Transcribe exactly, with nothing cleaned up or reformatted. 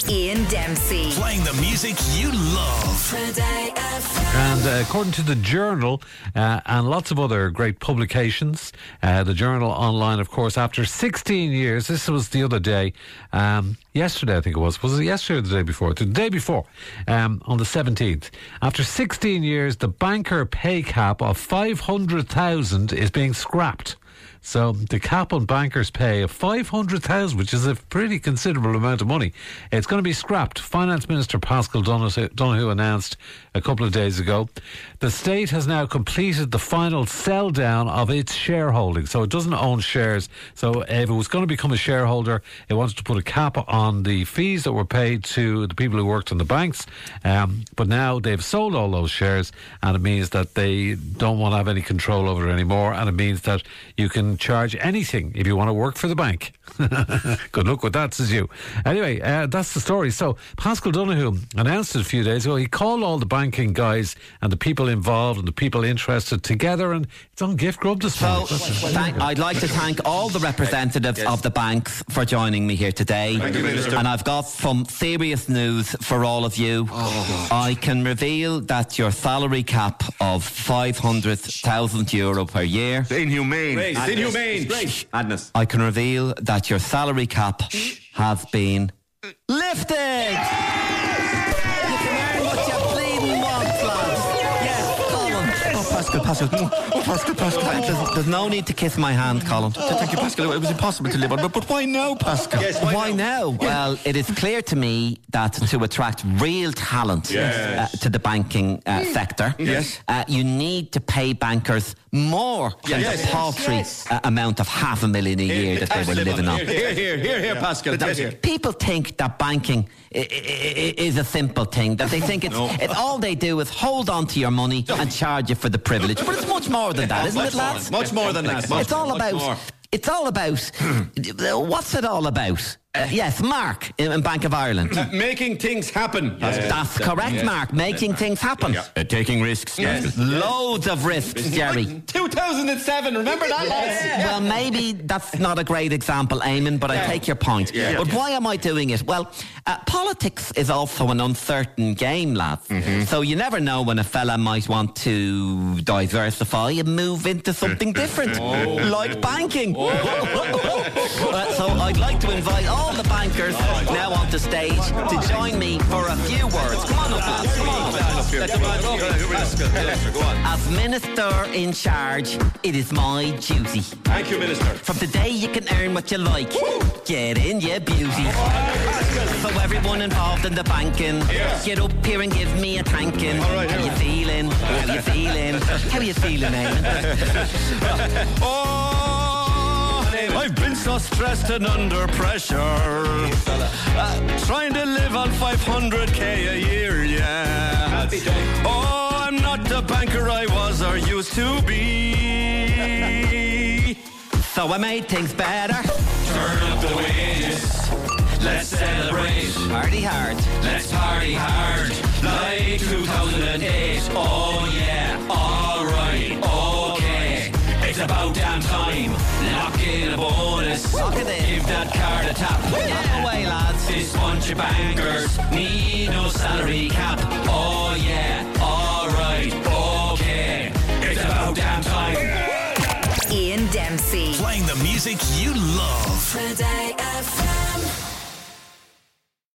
Ian Dempsey. Playing the music you love. Today F M. And uh, according to the Journal uh, and lots of other great publications, uh, the Journal online, of course, after sixteen years, this was the other day, um, yesterday I think it was, was it yesterday or the day before? The day before, um, on the seventeenth. After sixteen years, the banker pay cap of five hundred thousand is being scrapped. So the cap on bankers' pay of five hundred thousand, which is a pretty considerable amount of money, it's going to be scrapped. Finance Minister Paschal Donohoe announced a couple of days ago. The state has now completed the final sell down of its shareholding. So it doesn't own shares. So if it was going to become a shareholder, it wanted to put a cap on the fees that were paid to the people who worked in the banks. Um, but now they've sold all those shares, and it means that they don't want to have any control over it anymore. And it means that you can charge anything if you want to work for the bank. Good luck with that, says you. Anyway, uh, that's the story. So Paschal Donohoe announced it a few days ago. He called all the banking guys and the people involved and the people interested together, and it's on Gift Grub this morning. So, thank, I'd like to thank all the representatives yes. of the banks for joining me here today. Thank you, Minister. And I've got some serious news for all of you. Oh, I can reveal that your salary cap of five hundred thousand euro per year. It's inhumane. Great. It's inhumane. Great. Madness. I can reveal that your salary cap has been lifted. Yes. You can earn what you bleeding want, lads. Yes, Colin. Oh, Paschal, Paschal. Oh, Paschal, Paschal. There's, there's no need to kiss my hand, Colin. Thank you, Paschal. It was impossible to live on. But, but why now, Paschal? Yes, why, why now? now? Well, it is clear to me that to attract real talent yes. uh, to the banking uh, sector, yes. uh, you need to pay bankers more than yes. the paltry yes. uh, amount of half a million a year that they were living on. Here, here, here, here, here Paschal. Here. People think that banking I- I- is a simple thing, that they think it's, no. it's all they do is hold on to your money and charge you for the privilege. But it's much more than that, isn't much it, lads? More much more than that. Much, it's all about... more. It's all about... What's it all about? Uh, yes, Mark, in, in Bank of Ireland. Uh, making things happen. Yes. That's correct, yes. Mark. Making yes. things happen. Yeah. Uh, taking risks. Yes. Loads of risks, Jerry. two thousand seven, remember that, lads? Yeah. Well, maybe that's not a great example, Eamon, but yeah. I take your point. Yeah. But why am I doing it? Well, uh, politics is also an uncertain game, lads. Mm-hmm. So you never know when a fella might want to diversify and move into something different, oh. like banking. Oh. uh, so I'd like to invite all all the bankers now on the stage to join me for a few words. Come on up, lads. Come on up. As Minister in charge, it is my duty. Thank you, Minister. From today you can earn what you like. Get in, yeah, beauty. So everyone involved in the banking, get up here and give me a thanking. How you feeling? How you feeling? How you feeling, Eamon? Oh! I've been so stressed and under pressure, uh, trying to live on five hundred k a year, yeah. Oh, I'm not the banker I was or used to be. So I made things better. Turn up the wages. Let's celebrate. Party hard. Let's party hard. Like two thousand eight. Oh yeah, alright, okay. It's about damn time. Lock in a bonus. Lock it in. Give that card a tap. Yeah. Away, lads. This bunch of bankers need no salary cap. Oh yeah, alright, okay. It's about damn time. Ian Dempsey. Playing the music you love. Today